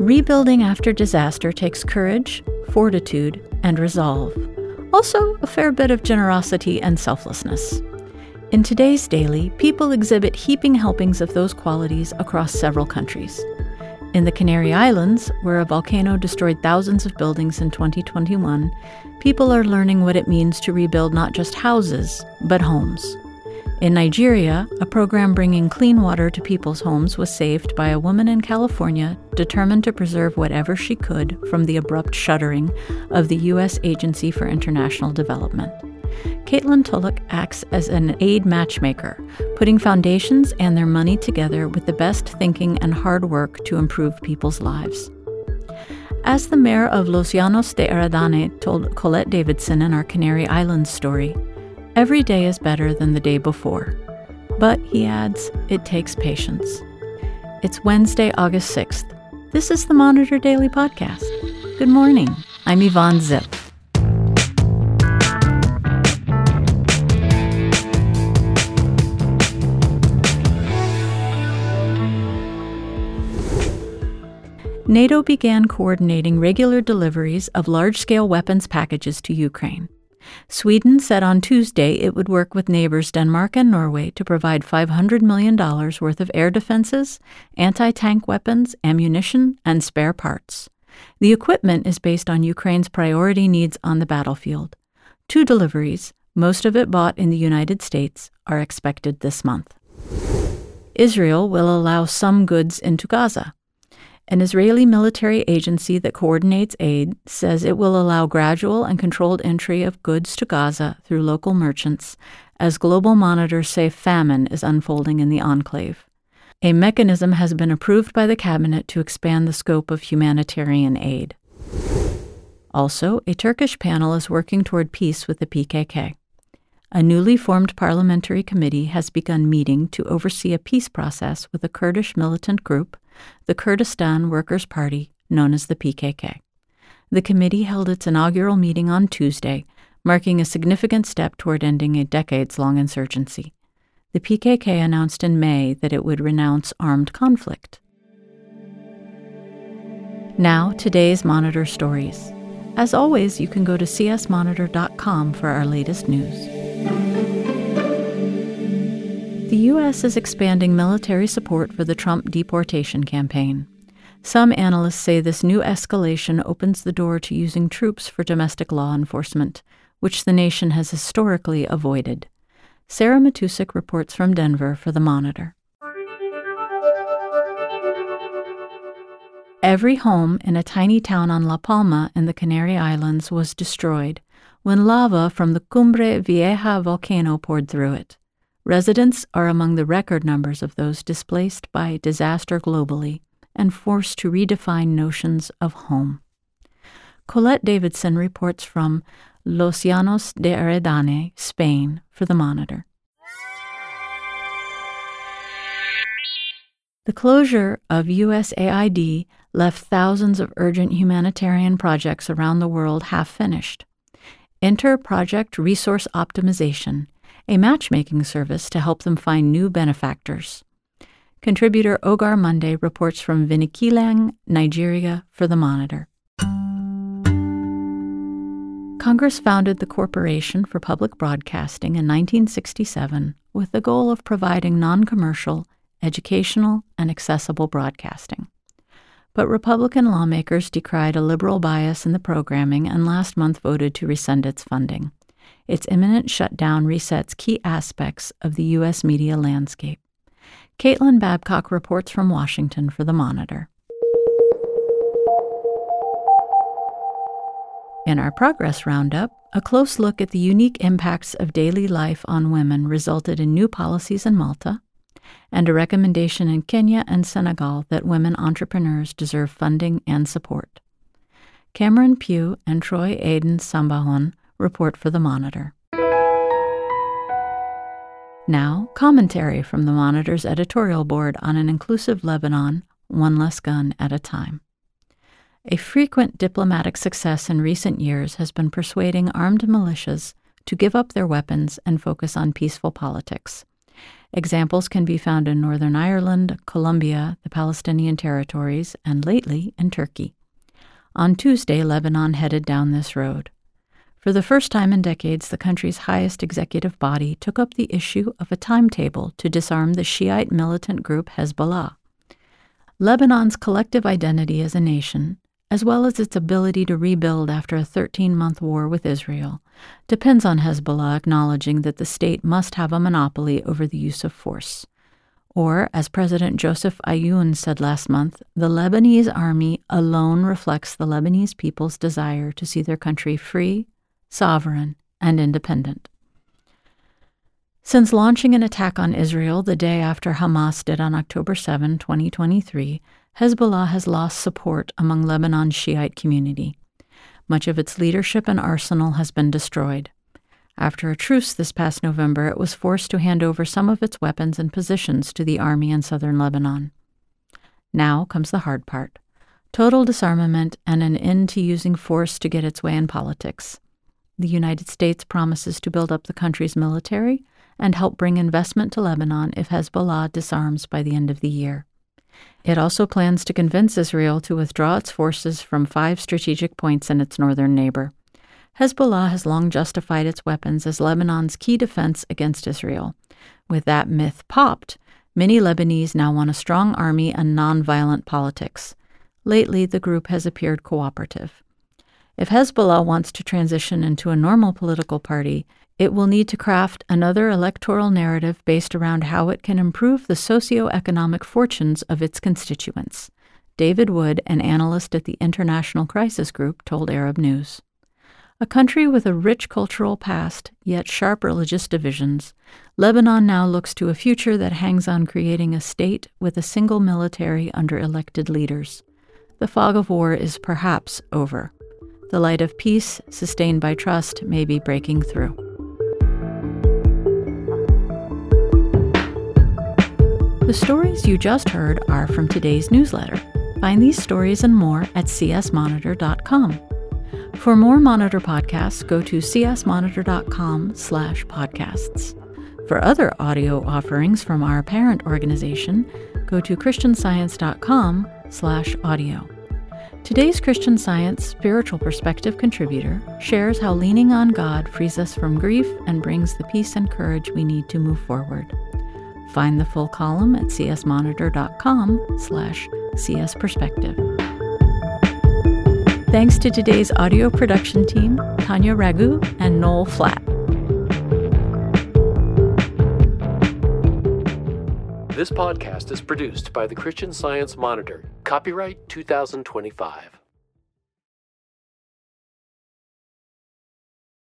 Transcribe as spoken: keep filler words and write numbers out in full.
Rebuilding after disaster takes courage, fortitude, and resolve. Also, a fair bit of generosity and selflessness. In today's Daily, people exhibit heaping helpings of those qualities across several countries. In the Canary Islands, where a volcano destroyed thousands of buildings in twenty twenty-one, people are learning what it means to rebuild not just houses, but homes. In Nigeria, a program bringing clean water to people's homes was saved by a woman in California determined to preserve whatever she could from the abrupt shuttering of the U S Agency for International Development. Caitlin Tulloch acts as an aid matchmaker, putting foundations and their money together with the best thinking and hard work to improve people's lives. As the mayor of Los Llanos de Aradane told Colette Davidson in our Canary Islands story, every day is better than the day before. But, he adds, it takes patience. It's Wednesday, August sixth. This is the Monitor Daily Podcast. Good morning. I'm Yvonne Zip. NATO began coordinating regular deliveries of large-scale weapons packages to Ukraine. Sweden said on Tuesday it would work with neighbors Denmark and Norway to provide five hundred million dollars worth of air defenses, anti-tank weapons, ammunition, and spare parts. The equipment is based on Ukraine's priority needs on the battlefield. Two deliveries, most of it bought in the United States, are expected this month. Israel will allow some goods into Gaza. An Israeli military agency that coordinates aid says it will allow gradual and controlled entry of goods to Gaza through local merchants, as global monitors say famine is unfolding in the enclave. A mechanism has been approved by the cabinet to expand the scope of humanitarian aid. Also, a Turkish panel is working toward peace with the P K K. A newly formed parliamentary committee has begun meeting to oversee a peace process with a Kurdish militant group, the Kurdistan Workers' Party, known as the P K K. The committee held its inaugural meeting on Tuesday, marking a significant step toward ending a decades-long insurgency. The P K K announced in May that it would renounce armed conflict. Now, today's Monitor stories. As always, you can go to c s monitor dot com for our latest news. The U S is expanding military support for the Trump deportation campaign. Some analysts say this new escalation opens the door to using troops for domestic law enforcement, which the nation has historically avoided. Sarah Matusik reports from Denver for The Monitor. Every home in a tiny town on La Palma in the Canary Islands was destroyed when lava from the Cumbre Vieja volcano poured through it. Residents are among the record numbers of those displaced by disaster globally and forced to redefine notions of home. Colette Davidson reports from Los Llanos de Aradane, Spain, for The Monitor. The closure of U S A I D left thousands of urgent humanitarian projects around the world half-finished. Enter Project Resource Optimization, a matchmaking service to help them find new benefactors. Contributor Ogar Monday reports from Vinikilang, Nigeria, for The Monitor. Congress founded the Corporation for Public Broadcasting in nineteen sixty-seven with the goal of providing non-commercial, educational, and accessible broadcasting. But Republican lawmakers decried a liberal bias in the programming and last month voted to rescind its funding. Its imminent shutdown resets key aspects of the U S media landscape. Caitlin Babcock reports from Washington for The Monitor. In our Progress Roundup, a close look at the unique impacts of daily life on women resulted in new policies in Malta, and a recommendation in Kenya and Senegal that women entrepreneurs deserve funding and support. Cameron Pugh and Troy Aiden Sambahon report for The Monitor. Now, commentary from The Monitor's editorial board on an inclusive Lebanon, one less gun at a time. A frequent diplomatic success in recent years has been persuading armed militias to give up their weapons and focus on peaceful politics. Examples can be found in Northern Ireland, Colombia, the Palestinian territories, and lately in Turkey. On Tuesday, Lebanon headed down this road. For the first time in decades, the country's highest executive body took up the issue of a timetable to disarm the Shiite militant group Hezbollah. Lebanon's collective identity as a nation, as well as its ability to rebuild after a thirteen-month war with Israel, depends on Hezbollah acknowledging that the state must have a monopoly over the use of force. Or, as President Joseph Aoun said last month, the Lebanese army alone reflects the Lebanese people's desire to see their country free, sovereign, and independent. Since launching an attack on Israel the day after Hamas did on October seventh, twenty twenty-three, Hezbollah has lost support among Lebanon's Shiite community. Much of its leadership and arsenal has been destroyed. After a truce this past November, it was forced to hand over some of its weapons and positions to the army in southern Lebanon. Now comes the hard part: total disarmament and an end to using force to get its way in politics. The United States promises to build up the country's military and help bring investment to Lebanon if Hezbollah disarms by the end of the year. It also plans to convince Israel to withdraw its forces from five strategic points in its northern neighbor. Hezbollah has long justified its weapons as Lebanon's key defense against Israel. With that myth popped, many Lebanese now want a strong army and nonviolent politics. Lately, the group has appeared cooperative. If Hezbollah wants to transition into a normal political party, it will need to craft another electoral narrative based around how it can improve the socioeconomic fortunes of its constituents. David Wood, an analyst at the International Crisis Group, told Arab News. A country with a rich cultural past, yet sharp religious divisions, Lebanon now looks to a future that hangs on creating a state with a single military under elected leaders. The fog of war is perhaps over. The light of peace, sustained by trust, may be breaking through. The stories you just heard are from today's newsletter. Find these stories and more at c s monitor dot com. For more Monitor podcasts, go to c s monitor dot com slash podcasts. For other audio offerings from our parent organization, go to christian science dot com slash audio. Today's Christian Science spiritual perspective contributor shares how leaning on God frees us from grief and brings the peace and courage we need to move forward. Find the full column at c s monitor dot com slash c s perspective. Thanks to today's audio production team, Tanya Ragu and Noel Flatt. This podcast is produced by the Christian Science Monitor. Copyright two thousand twenty-five.